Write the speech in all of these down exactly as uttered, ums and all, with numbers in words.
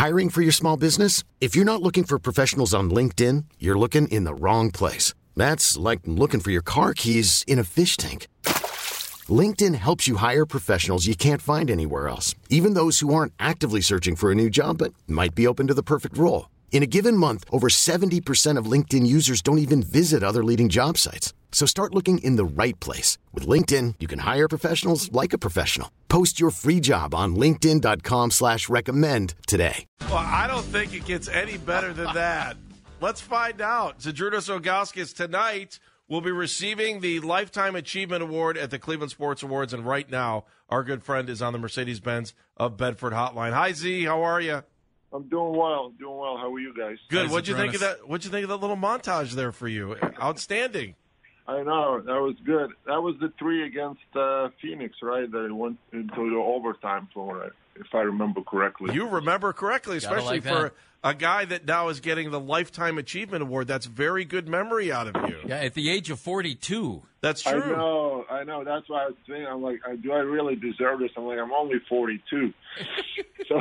Hiring for your small business? If you're not looking for professionals on LinkedIn, you're looking in the wrong place. That's like looking for your car keys in a fish tank. LinkedIn helps you hire professionals you can't find anywhere else, even those who aren't actively searching for a new job but might be open to the perfect role. In a given month, over seventy percent of LinkedIn users don't even visit other leading job sites. So start looking in the right place. With LinkedIn, you can hire professionals like a professional. Post your free job on linkedin.com slash recommend today. Well, I don't think it gets any better than that. Let's find out. Zydrunas Ilgauskas tonight will be receiving the Lifetime Achievement Award at the Cleveland Sports Awards, and right now, our good friend is on the Mercedes-Benz of Bedford hotline. Hi, Z. How are you? I'm doing well. Doing well. How are you guys? Good. Hi, What'd you Zydrunas. think of that? What'd you think of that little montage there for you? Outstanding. I know. That was good. That was the three against uh, Phoenix, right? That went into the overtime for it, if I remember correctly. You remember correctly, Gotta especially like for that. a guy that now is getting the Lifetime Achievement Award. That's very good memory out of you. Yeah, at the age of forty-two. That's I true. know. I know. That's why I was saying, I'm like, do I really deserve this? I'm like, I'm only forty-two. So...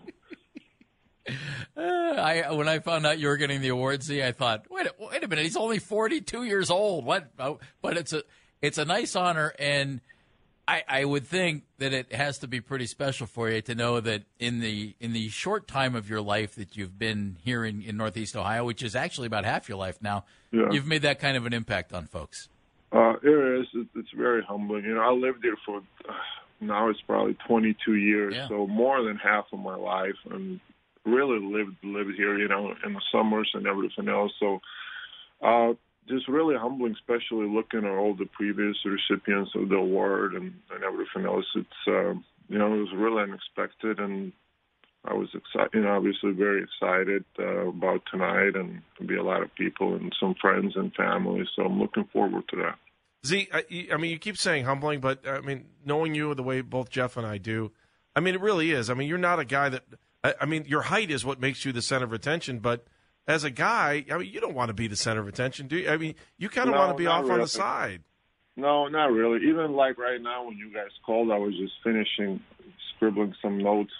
Uh, I when I found out you were getting the award, Z, I thought, wait, a- wait a minute, he's only forty-two years old. What? Oh, but it's a it's a nice honor, and I, I would think that it has to be pretty special for you to know that in the in the short time of your life that you've been here in, in Northeast Ohio, which is actually about half your life now, Yeah. you've made that kind of an impact on folks. Uh, it is. It, it's very humbling. You know, I lived here for, uh, now it's probably twenty-two years, Yeah. so more than half of my life, and really lived lived here, you know, in the summers and everything else. So uh, just really humbling, especially looking at all the previous recipients of the award and, and everything else. It's, uh, you know, it was really unexpected, and I was excited, you know, obviously very excited uh, about tonight, and there'll be a lot of people and some friends and family, so I'm looking forward to that. Z, I, I mean, you keep saying humbling, but, I mean, knowing you the way both Jeff and I do, I mean, it really is. I mean, you're not a guy that – I mean, your height is what makes you the center of attention, but as a guy, I mean, you don't want to be the center of attention, do you? I mean, you kind of No, want to be not off on really. the side. No, not really. Even like right now when you guys called, I was just finishing scribbling some notes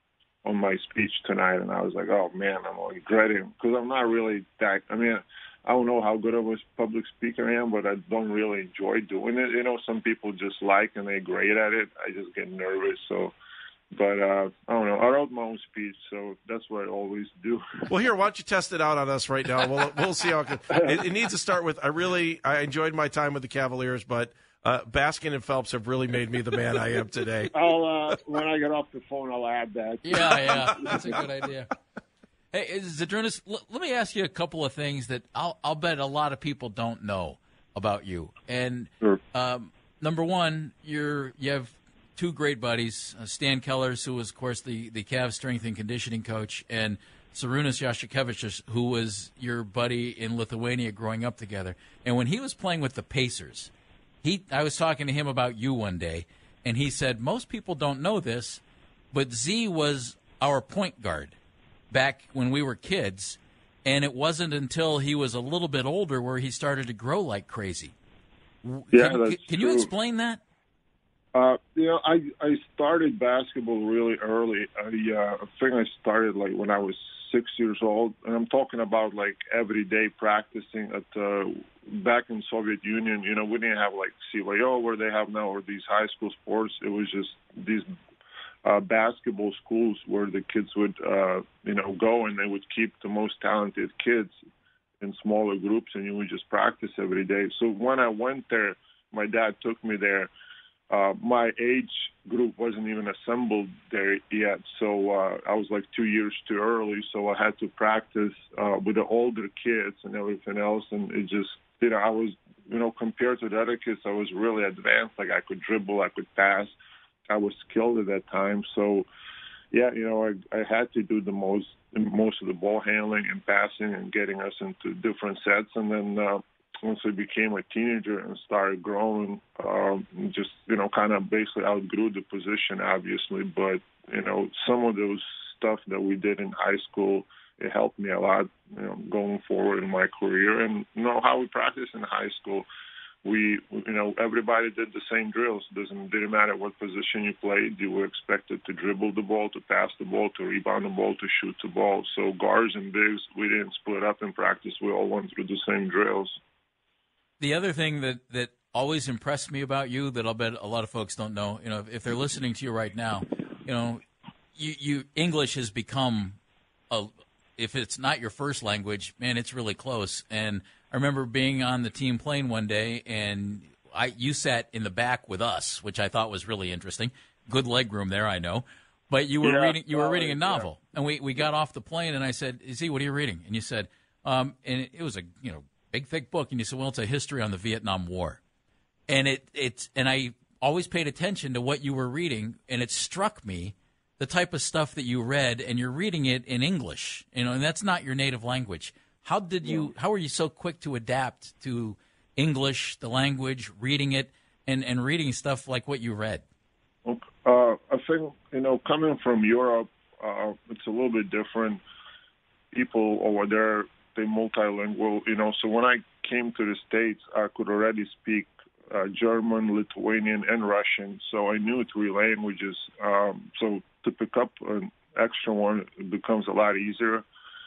on my speech tonight, and I was like, oh, man, I'm regretting, because I'm not really that – I mean, I don't know how good of a public speaker I am, but I don't really enjoy doing it. You know, some people just like and they're great at it. I just get nervous, so – But, uh, I don't know. I wrote my own speech, so that's what I always do. Well, here, why don't you test it out on us right now? We'll we'll see how it goes. It, it needs to start with, I really – I enjoyed my time with the Cavaliers, but uh, Baskin and Phelps have really made me the man I am today. I'll uh, when I get off the phone, I'll add that. Yeah, yeah, that's a good idea. Hey, Zydrunas, l- let me ask you a couple of things that I'll, I'll bet a lot of people don't know about you. And Sure. um, number one, you're you have two great buddies, uh, Stan Kellers, who was, of course, the, the Cavs strength and conditioning coach, and Šarūnas Jasikevičius, who was your buddy in Lithuania growing up together. And when he was playing with the Pacers, he I was talking to him about you one day, and he said, most people don't know this, but Z was our point guard back when we were kids, and it wasn't until he was a little bit older where he started to grow like crazy. Yeah, can, that's can you true. explain that? Uh, you know, I I started basketball really early. I, uh, I think I started like when I was six years old, and I'm talking about like every day practicing at uh, back in Soviet Union. You know, we didn't have like C Y O where they have now, or these high school sports. It was just these uh, basketball schools where the kids would uh, you know go, and they would keep the most talented kids in smaller groups, and you would just practice every day. So when I went there, my dad took me there. Uh, my age group wasn't even assembled there yet, so uh, I was like two years too early, so I had to practice uh, with the older kids and everything else, and it just, you know, I was, you know, compared to the other kids, I was really advanced. Like, I could dribble, I could pass, I was skilled at that time, so, yeah, you know, I, I had to do the most, most of the ball handling and passing and getting us into different sets, and then uh, once I became a teenager and started growing, um, just, you know, kind of basically outgrew the position, obviously. But, you know, some of those stuff that we did in high school, it helped me a lot, you know, going forward in my career. And, you know, how we practice in high school, we, you know, everybody did the same drills. Doesn't didn't matter what position you played. You were expected to dribble the ball, to pass the ball, to rebound the ball, to shoot the ball. So guards and bigs, we didn't split up in practice. We all went through the same drills. The other thing that, that always impressed me about you that I'll bet a lot of folks don't know, you know, if, if they're listening to you right now, you know, you, you English has become a, if it's not your first language, man, it's really close. And I remember being on the team plane one day, and I you sat in the back with us, which I thought was really interesting. Good leg room there, I know. But you were yeah, reading you were reading a yeah. novel, and we, we got off the plane, and I said, "Z, what are you reading?" And you said, um, and it, it was a you know big thick book, and you said, "Well, it's a history on the Vietnam War," and it it's and I always paid attention to what you were reading, and it struck me the type of stuff that you read, and you're reading it in English, you know, and that's not your native language. How did you? How were you so quick to adapt to English, the language, reading it, and, and reading stuff like what you read? Uh, I think, you know, coming from Europe, uh, it's a little bit different. People over there, they're multilingual, you know. So when I came to the States, I could already speak uh, German, Lithuanian, and Russian. So I knew three languages. Um, so to pick up an extra one, it becomes a lot easier.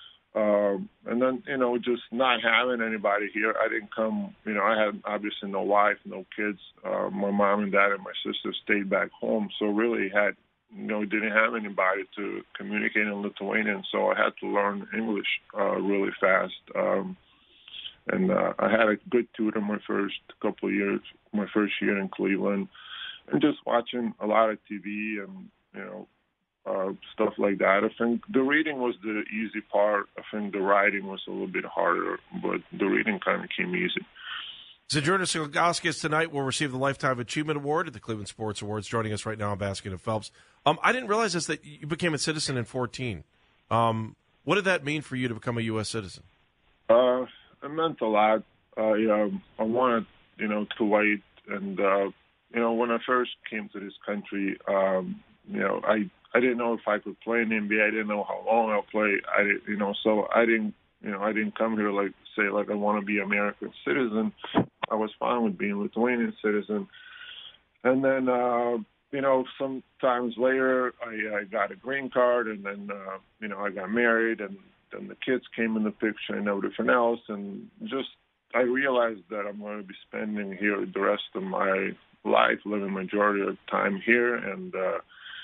Um, and then, you know, just not having anybody here. I didn't come, you know, I had obviously no wife, no kids. Uh, my mom and dad and my sister stayed back home. So really had, you know, didn't have anybody to communicate in Lithuanian. So I had to learn English uh, really fast. Um, and uh, I had a good tutor my first couple of years, my first year in Cleveland. And just watching a lot of T V and, you know, Uh, stuff like that. I think the reading was the easy part. I think the writing was a little bit harder, but the reading kind of came easy. Zydrunas Ilgauskas tonight will receive the Lifetime Achievement Award at the Cleveland Sports Awards. Joining us right now on Basket and Phelps. Um, I didn't realize this, that you became a citizen in fourteen. Um, what did that mean for you to become a U S citizen? Uh, it meant a lot. Uh, you know, I wanted, you know, to wait. And, uh, you know, when I first came to this country, um, you know, I I didn't know if I could play in the N B A. I didn't know how long I'll play. I, you know, so I didn't, you know, I didn't come here like say like I want to be American citizen. I was fine with being Lithuanian citizen. And then, uh, you know, sometimes later I, I got a green card, and then, uh, you know, I got married, and then the kids came in the picture and everything else, and just I realized that I'm going to be spending here the rest of my life, living majority of the time here, and. Uh,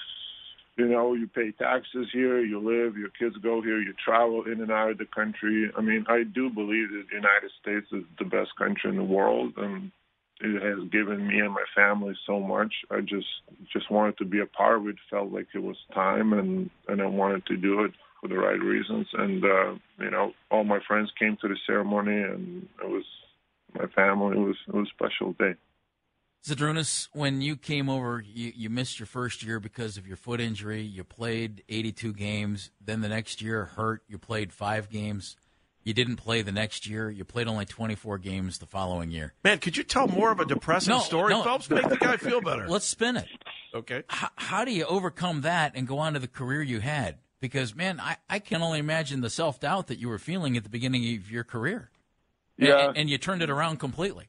You know, you pay taxes here, you live, your kids go here, you travel in and out of the country. I mean, I do believe that the United States is the best country in the world, and it has given me and my family so much. I just just wanted to be a part of it, felt like it was time, and, and I wanted to do it for the right reasons. And, uh, you know, all my friends came to the ceremony, and it was my family. It was, it was a special day. Zydrunas, when you came over, you, you missed your first year because of your foot injury. You played eighty-two games. Then the next year, hurt. You played five games. You didn't play the next year. You played only twenty-four games the following year. Man, could you tell more of a depressing no, story, no. Phelps? Make the guy feel better. Let's spin it. Okay. H- how do you overcome that and go on to the career you had? Because, man, I, I can only imagine the self-doubt that you were feeling at the beginning of your career. Yeah. And, and you turned it around completely.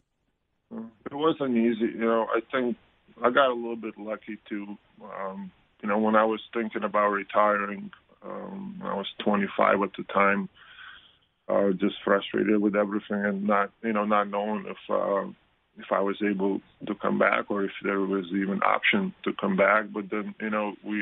It wasn't easy. You know, I think I got a little bit lucky, too. Um, you know, when I was thinking about retiring, um, I was twenty-five at the time, uh, just frustrated with everything and not, you know, not knowing if uh, if I was able to come back or if there was even option to come back. But then, you know, we,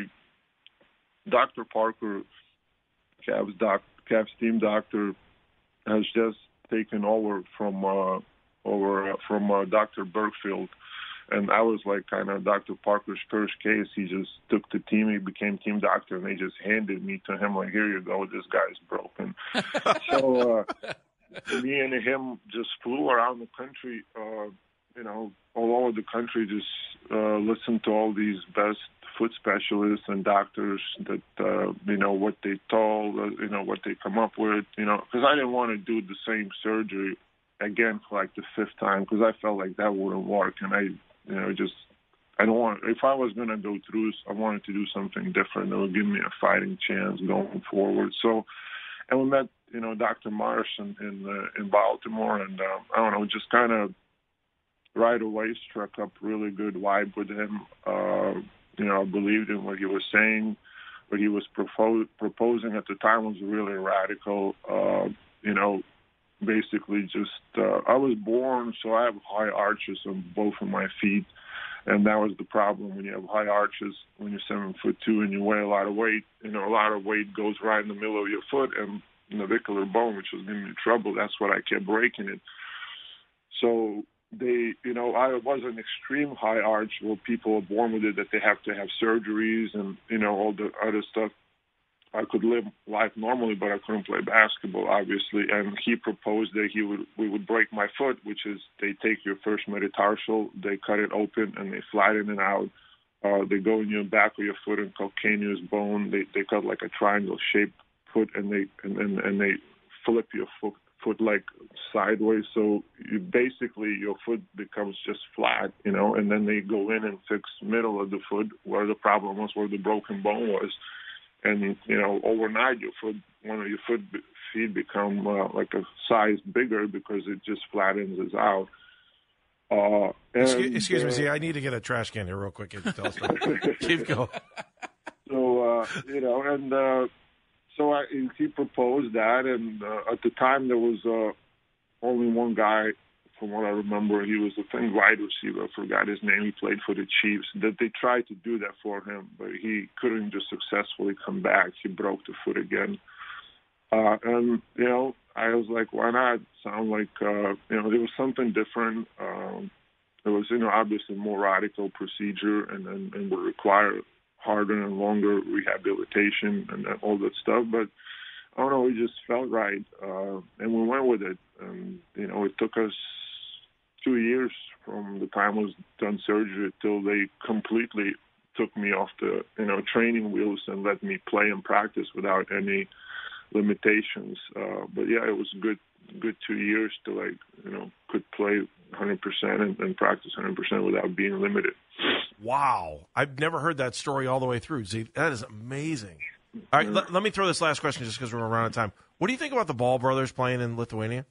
Doctor Parker, Cavs, doc, Cavs team doctor, has just taken over from uh, over uh, from uh, Doctor Bergfield, and I was like kind of Doctor Parker's first case. He just took the team, he became team doctor, and they just handed me to him like, here you go, this guy's broken. so uh, me and him just flew around the country, uh, you know, all over the country, just uh, listened to all these best foot specialists and doctors that, uh, you know, what they told, uh, you know, what they come up with, you know, because I didn't want to do the same surgery again for like the fifth time, because I felt like that wouldn't work. And I, you know, just, I don't want, if I was going to go through this, I wanted to do something different that would give me a fighting chance going forward. So, and we met, you know, Doctor Morrison in, uh, in Baltimore, and uh, I don't know, just kind of right away struck up really good vibe with him. Uh, you know, I believed in what he was saying. What he was propo- proposing at the time was really radical. Uh, you know, basically just, uh, I was born, so I have high arches on both of my feet. And that was the problem when you have high arches, when you're seven foot two and you weigh a lot of weight. You know, a lot of weight goes right in the middle of your foot and navicular bone, which was giving me trouble. That's what I kept breaking it. So they, you know, I was an extreme high arch where people are born with it, that they have to have surgeries and, you know, all the other stuff. I could live life normally, but I couldn't play basketball, obviously. And he proposed that he would, we would break my foot, which is they take your first metatarsal, they cut it open, and they flatten it out. Uh, they go in your back of your foot and calcaneus bone. They they cut like a triangle-shaped foot, and they and, and, and they flip your foot, foot like sideways. So you basically your foot becomes just flat, you know. And then they go in and fix middle of the foot where the problem was, where the broken bone was. And, you know, overnight your foot, one of your foot feet become uh, like a size bigger because it just flattens us out. Uh, and, excuse, excuse uh, me, Z, I need to get a trash can here real quick. And tell us Keep going. So, uh, you know, and uh, so I, he proposed that, and uh, at the time there was uh, only one guy, from what I remember, he was a thin wide receiver. I forgot his name. He played for the Chiefs. That they tried to do that for him, but he couldn't just successfully come back. He broke the foot again. Uh, and, you know, I was like, why not? Sound like, uh, you know, there was something different. Um, it was, you know, obviously more radical procedure and, and, and would require harder and longer rehabilitation and all that stuff. But I don't know, it just felt right. Uh, and we went with it. And, you know, it took us two years from the time I was done surgery till they completely took me off the, you know, training wheels and let me play and practice without any limitations. Uh, but yeah, it was a good, good two years to like, you know, could play one hundred percent and, and practice one hundred percent without being limited. Wow. I've never heard that story all the way through, Z. That is amazing. All right, yeah. l- let me throw this last question just because we're around out of time. What do you think about the Ball brothers playing in Lithuania?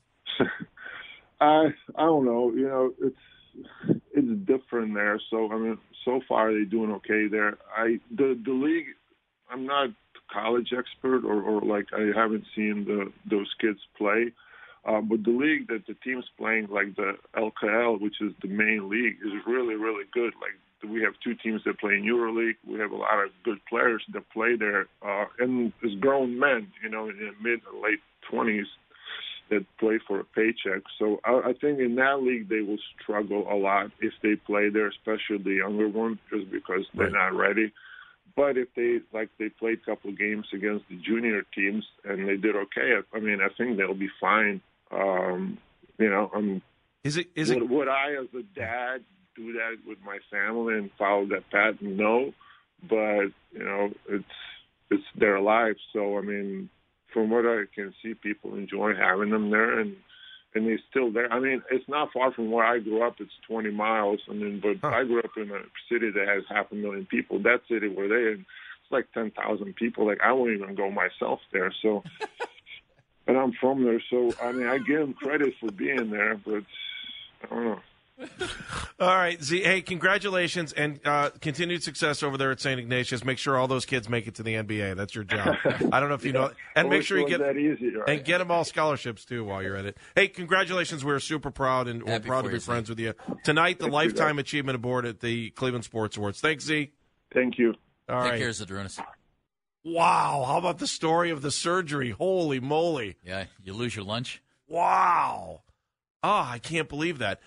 I I don't know. You know, it's it's different there. So I mean, so far they're doing okay there. I the the league. I'm not a college expert or, or like I haven't seen the those kids play. Uh, but the league that the team's playing, like the L K L, which is the main league, is really really good. Like we have two teams that play in EuroLeague. We have a lot of good players that play there, uh, and it's grown men, you know, in the mid and late twenties. That play for a paycheck. So I, I think in that league they will struggle a lot if they play there, especially the younger ones, just because they're right. not ready. But if they, like they played a couple of games against the junior teams and they did okay, I mean, I think they'll be fine. Um, you know, um, is it, is would, it, would I as a dad do that with my family and follow that path? No, but, you know, it's, it's their life. So, I mean, from what I can see, people enjoy having them there, and and they're still there. I mean, it's not far from where I grew up. It's twenty miles. I mean, but huh. I grew up in a city that has half a million people. That city where they it's like ten thousand people. Like I won't even go myself there. So, and I'm from there, so I mean, I give them credit for being there, but I don't know. All right, Z. Hey, congratulations and uh, continued success over there at Saint Ignatius. Make sure all those kids make it to the N B A. That's your job. I don't know if you yeah. know, and make sure you get that easy, right? and get them all scholarships too while you're at it. Hey, congratulations! We're super proud and we're Happy proud to be you, friends Z. with you tonight. The Thank Lifetime you, Achievement Award at the Cleveland Sports Awards. Thanks, Z. Thank you. All Take right. care, Zadrunas. Wow, how about the story of the surgery? Holy moly! Yeah, you lose your lunch. Wow. Oh, I can't believe that.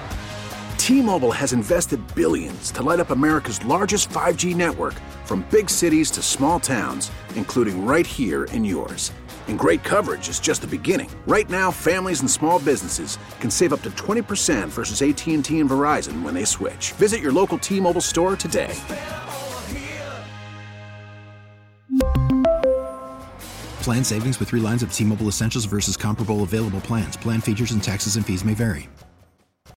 T-Mobile has invested billions to light up America's largest five G network, from big cities to small towns, including right here in yours. And great coverage is just the beginning. Right now, families and small businesses can save up to twenty percent versus A T and T and Verizon when they switch. Visit your local T-Mobile store today. Plan savings with three lines of T-Mobile Essentials versus comparable available plans. Plan features and taxes and fees may vary.